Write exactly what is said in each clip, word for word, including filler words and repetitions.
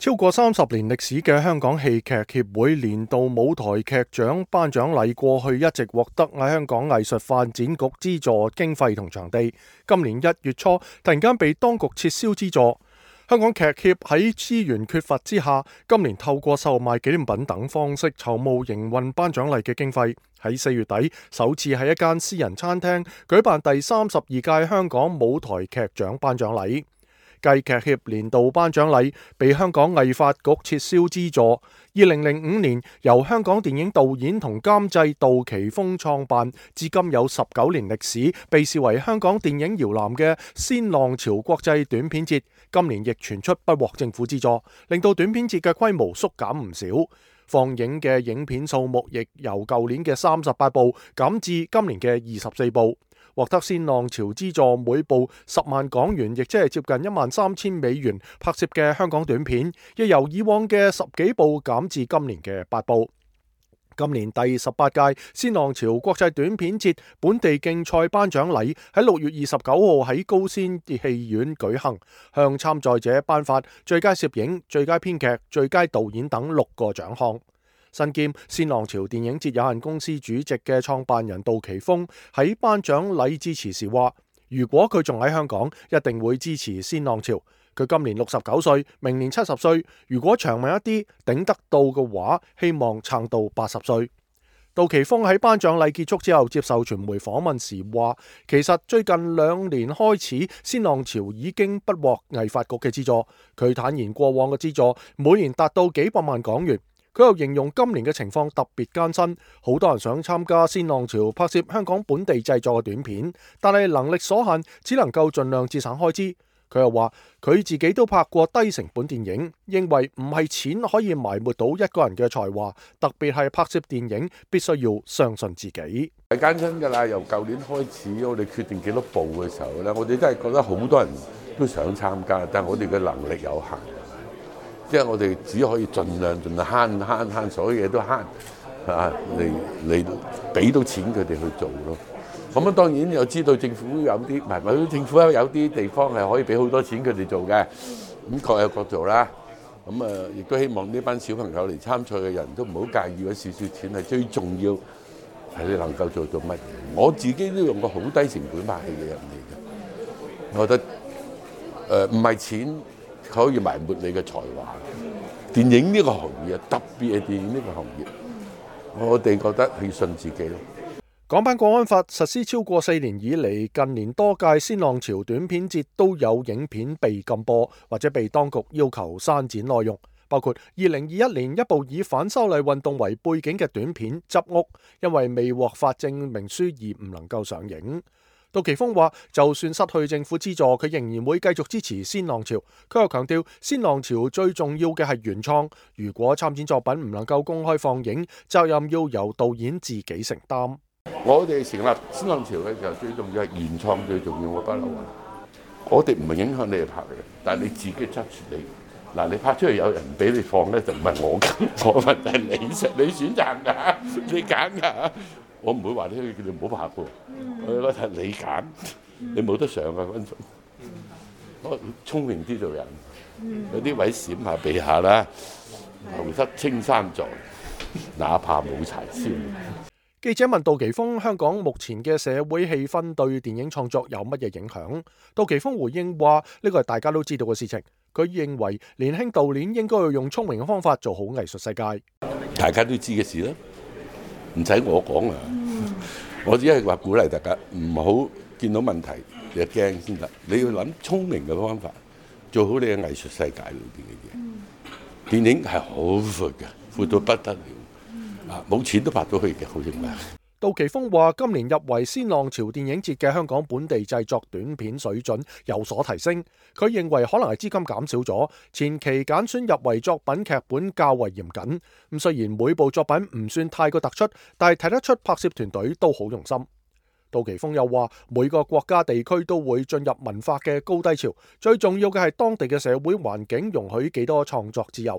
超過三十年歷史嘅香港戲劇協會年度舞台劇獎頒獎禮過去一直獲得喺香港藝術發展局資助經費同場地，今年一月初突然間被當局撤銷資助。香港劇協喺資源缺乏之下，今年透過售賣紀念品等方式籌募營運頒獎禮嘅經費，喺四月底首次喺一間私人餐廳舉辦第三十二屆香港舞台劇獎頒獎禮。繼劇協年度頒獎禮被香港藝發局撤銷資助，二零零五年由香港電影導演同監製杜琪峰創辦，至今有十九年歷史，被視為香港電影搖籃嘅鮮浪潮國際短片節，今年亦傳出不獲政府資助，令到短片節嘅規模縮減唔少，放映嘅影片數目亦由舊年嘅三十八部減至今年嘅二十四部。獲得鮮浪潮資助每部十萬港元，亦即係接近一萬三千美元拍攝嘅香港短片，亦由以往嘅十幾部減至今年嘅八部。今年第十八屆鮮浪潮國際短片節本地競賽頒獎禮喺六月二十九號喺高仙戲院舉行，向參賽者頒發最佳攝影、最佳編劇、最佳導演等六個獎項。身兼鮮浪潮電影節有限公司主席嘅創辦人杜琪峰喺頒獎禮致辭時話，如果佢仲喺香港，一定會支持鮮浪潮。佢今年六十九歲，明年七十歲，如果長命一啲頂得到嘅話，希望撐到八十歲。杜琪峰喺頒獎禮結束之後接受傳媒訪問時話，其實最近兩年開始，鮮浪潮已經不獲藝發局嘅資助。佢坦言過往嘅資助每年達到幾百萬港元。佢又形容今年嘅情況特別艱辛，好多人想參加鮮浪潮拍攝香港本地製作嘅短片，但係能力所限，只能夠盡量節省開支。佢又話佢自己都拍過低成本電影，認為唔係錢可以埋沒到一個人嘅才華，特別係拍攝電影必須要相信自己。 係艱辛㗎啦，由舊年開始，我哋決定幾多部嘅時候咧，我哋真係覺得好多人都想參加，但係我哋嘅能力有限。即係我哋只可以盡量盡量慳慳慳，所有嘢都慳啊！嚟嚟俾到錢佢哋去做咯。咁啊，當然又知道政府有啲，唔係唔係政府有啲地方係可以俾好多錢佢哋做嘅。咁各有各做啦。咁啊，亦都希望呢班小朋友嚟參賽嘅人都唔好介意嗰少少錢，係最重要係你能夠做到乜嘢。我自己都用過好低成本拍戲嘅人嚟嘅，我覺得誒唔係錢可以埋沒你嘅才華。電影呢個行業，特別係電影呢個行業，我哋覺得去信自己咯。 港版國安法實施超過四年以嚟，近年多屆鮮浪潮短片節都有影片被禁播或者被當局要求刪剪內容，包括二零二一年一部以反修例運動為背景嘅短片《執屋》，因為未獲發證明書而唔能夠上映。杜琪峰話，就算失去政府資助，佢仍然會繼續支持鮮浪潮。佢又強調，鮮浪潮最重要嘅係原創，如果參展作品唔能夠公開放映，責任要由導演自己承擔。 我哋成立鮮浪潮嘅時候，最重要係原創，最重要我不嬲。我哋唔係影響你哋拍嘅，但係你自己執住你。嗱，你拍出嚟有人唔俾你放咧，就唔係我嘅，我問題你選你選擇㗎，你揀㗎。我唔會話你叫你唔好拍嘅，我覺得你揀，你冇得上嘅分數。我聰明啲做人，有啲位閃下避下啦，留得青山在，哪怕冇柴燒。 記者問杜琪峰，香港目前嘅社會氣氛對電影創作有乜嘢影響？杜琪峰回應話：呢個係大家都知道嘅事情。佢認為年輕導演應該要用聰明嘅方法做好藝術世界。 大家都知嘅事啦。唔使我講啊！我只係話鼓勵大家唔好見到問題就驚先得，你要諗聰明嘅方法做好你嘅藝術世界裏邊嘅嘢。電影係好闊嘅，闊到不得了啊！冇錢都拍到去嘅，好認為。 杜琪峰話：今年入圍鮮浪潮電影節嘅香港本地製作短片水準有所提升。佢認為可能係資金減少咗，前期揀選入圍作品劇本較為嚴謹。咁雖然每部作品唔算太過突出，但係睇得出拍攝團隊都好用心。杜琪峰又話：每個國家地區都會進入文化嘅高低潮，最重要嘅係當地嘅社會環境容許幾多創作自由。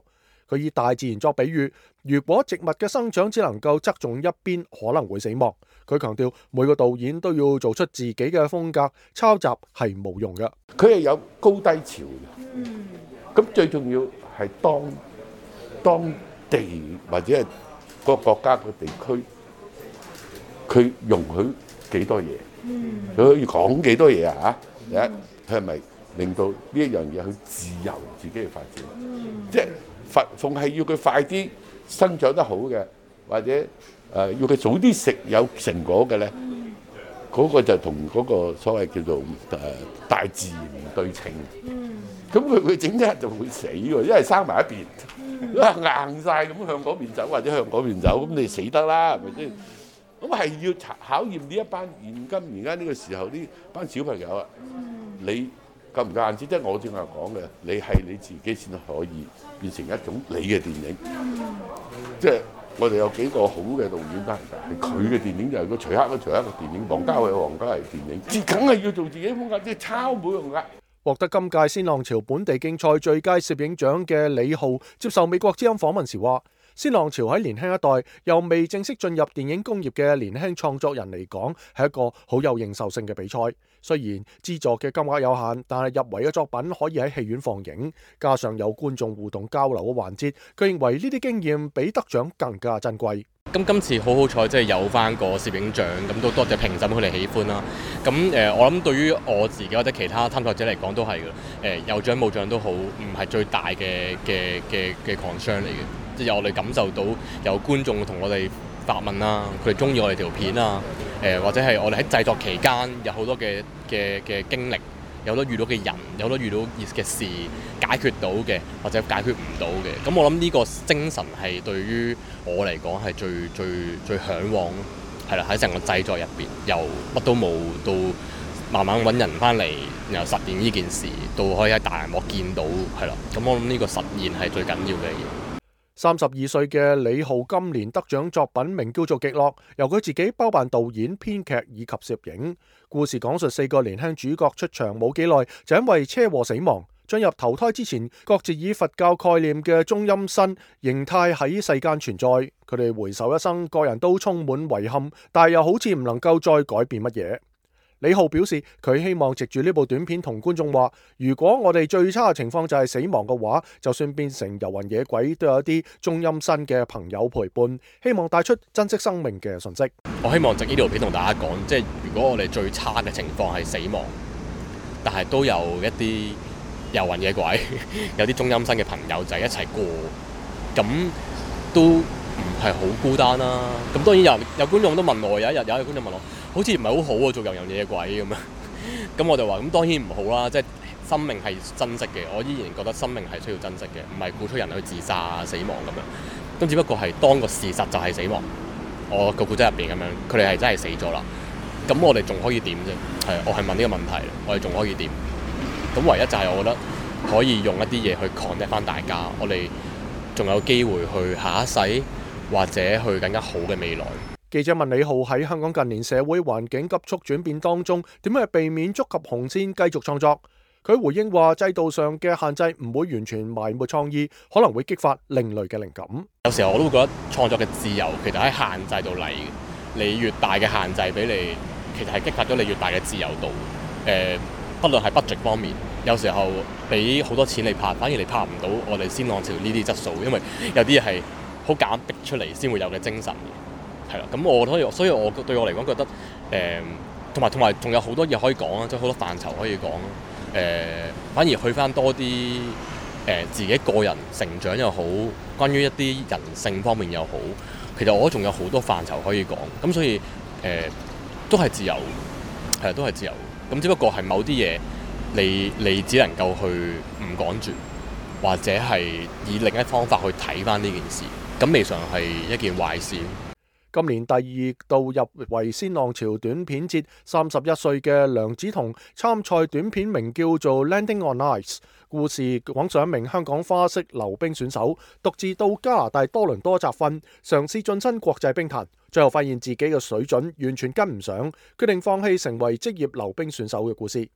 佢以大自然作比喻，如果植物嘅生長只能夠側重一邊，可能會死亡。佢強調每個導演都要做出自己嘅風格，抄襲係冇用嘅。 佢係有高低潮嘅，咁最重要係當當地或者係個國家個地區，佢容許幾多嘢，佢可以講幾多嘢啊？第一，佢係咪令到呢一樣嘢去自由自己去發展？即係凡逢係要佢快啲生長得好嘅，或者誒、呃、要佢早啲食有成果嘅咧，嗰、那個就同嗰個所謂叫做誒、呃、大自然唔對稱。咁佢佢整一日就會死喎，因為生埋一邊，硬晒咁向嗰邊走或者向嗰邊走，咁你死得啦，係咪先？咁係要考驗呢一班現今而家呢個時候呢班小朋友啊，你夠唔夠硬先？即係我正話講嘅，你係你自己先可以變成一種你嘅電影。即係我哋有幾個好嘅導演都係，係佢嘅電影就係個徐克嗰徐克嘅電影，王家衛王家衛電影，即梗係要做自己風格，即係抄冇用㗎。 獲得今屆鮮浪潮本地競賽最佳攝影獎嘅李浩接受美國之音訪問時話：鮮浪潮喺年輕一代由未正式進入電影工業嘅年輕創作人嚟講，係一個好有認受性嘅比賽。雖然資助嘅金額有限，但係入圍嘅作品可以喺戲院放映，加上有觀眾互動交流嘅環節，佢認為呢啲經驗比得獎更加珍貴。 咁今次好好彩，即係有翻個攝影獎，咁都多謝評審佢哋喜歡啦。咁誒、呃，我諗對於我自己或者其他參賽者嚟講都係嘅。誒、呃，有獎冇獎都好，唔係最大嘅嘅嘅嘅 concern 嚟嘅。即係我哋感受到有觀眾同我哋發問啦，佢哋中意我哋條片啊，誒、呃、或者係我哋喺製作期間有好多嘅嘅嘅經歷。有好多遇到嘅人，有好多遇到嘅事解決到嘅，或者解決唔到嘅。咁我諗呢個精神係對於我嚟講係最最最嚮往咯。係啦，喺成個製作入邊，由乜都冇到慢慢揾人翻嚟，然後實現呢件事，到可以喺大銀幕見到，係啦。咁我諗呢個實現係最緊要嘅嘢。 三十二歲嘅李浩今年得獎作品名叫做《極樂》，由佢自己包辦導演、編劇以及攝影。故事講述四個年輕主角出場冇幾耐，就因為車禍死亡。進入投胎之前，各自以佛教概念嘅中陰身形態喺世間存在。佢哋回首一生，個人都充滿遺憾，但又好似唔能夠再改變乜嘢。李浩表示，佢希望藉住呢部短片同觀眾話，如果我哋最差嘅情況就係死亡嘅話，就算變成遊魂野鬼，都有一啲中陰身嘅朋友陪伴，希望帶出珍惜生命嘅訊息。 我希望藉呢條片同大家講，即係如果我哋最差嘅情況係死亡，但係都有一啲遊魂野鬼，有啲中陰身嘅朋友就係一齊過，咁都唔係好孤單啦。咁當然有有觀眾都問我，有一日有一個觀眾問我，好似唔係好好喎，做遊魂野鬼咁樣。咁我就話：咁當然唔好啦，即係生命係珍惜嘅。我依然覺得生命係需要珍惜嘅，唔係鼓吹人去自殺啊、死亡咁樣。咁只不過係當個事實就係死亡，我個故仔入邊咁樣，佢哋係真係死咗啦。咁我哋仲可以點啫？係，我係問呢個問題，我哋仲可以點？咁唯一就係我覺得可以用一啲嘢去 connect 翻大家，我哋仲有機會去下一世或者去更加好嘅未來。 記者問李浩喺香港近年社會環境急速轉變當中，點樣避免觸及紅線繼續創作？佢回應話：制度上嘅限制唔會完全埋沒創意，可能會激發另類嘅靈感。 有時候我都會覺得創作嘅自由其實喺限制度嚟嘅，你越大嘅限制俾你，其實係激發咗你越大嘅自由度。誒、呃，不論係 budget 方面，有時候俾好多錢你拍，反而你拍唔到我哋鮮浪潮呢啲質素，因為有啲嘢係好夾逼出嚟先會有嘅精神。係啦，咁我所以所以我對我嚟講覺得誒，同埋同埋仲有好多嘢可以講啊，即係好多範疇可以講。誒、呃，反而去翻多啲誒、呃、自己個人成長又好，關於一啲人性方面又好，其實我仲有好多範疇可以講。咁所以誒、呃、都係自由，係都係自由。咁只不過係某啲嘢你你只能夠去唔講住，或者係以另一方法去睇翻呢件事，咁未嘗係一件壞事。 今年第二度入圍鮮浪潮短片節，三十一歲嘅梁梓彤參賽短片名叫做 Landing on Ice， 故事講述一名香港花式溜冰選手獨自到加拿大多倫多集訓，嘗試晉身國際冰壇，最後發現自己嘅水準完全跟唔上，決定放棄成為職業溜冰選手嘅故事。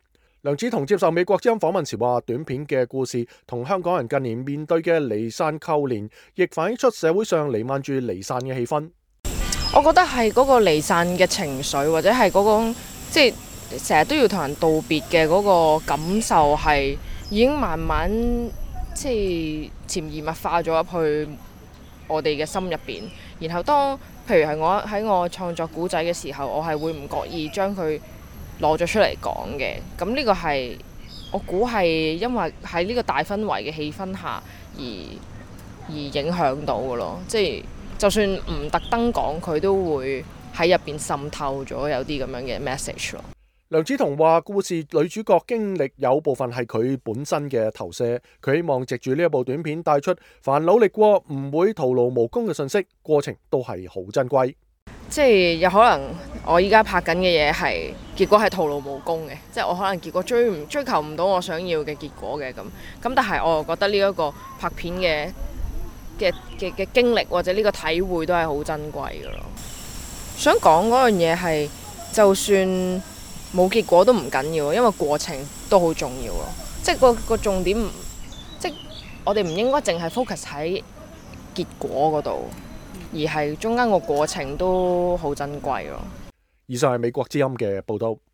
梁子彤接受美國之音訪問時話，短片嘅故事同香港人近年面對嘅離散扣連，亦反映出社會上彌漫住離散嘅氣氛。 我覺得係嗰個離散嘅情緒，或者係嗰個即係成日都要同人道別嘅嗰個感受，係已經慢慢即係潛移默化咗入去我哋嘅心入邊。然後當譬如係我喺我創作古仔嘅時候，我係會唔覺意將佢攞咗出嚟講嘅。咁呢個係我估係因為喺呢個大氛圍嘅氣氛下而而影響到嘅咯。即係就算唔特登講，佢都會喺入邊滲透咗有啲咁樣嘅 message 咯。 梁子彤話：故事女主角經歷有部分係佢本身嘅投射，佢希望藉住呢一部短片帶出凡努力過唔會徒勞無功嘅信息，過程都係好珍貴。 即係有可能我依家拍緊嘅嘢係結果係徒勞無功嘅，即係我可能結果追唔追求唔到我想要嘅結果嘅咁。咁但係我又覺得呢一個拍片嘅嘅嘅嘅經歷或者呢個體會都係好珍貴嘅咯。想講嗰樣嘢係，就算冇結果都唔緊要，因為過程都好重要咯。即係個個重點，即係我哋唔應該淨係 focus 喺結果嗰度，而係中間個過程都好珍貴咯。 以上係美國之音嘅報道。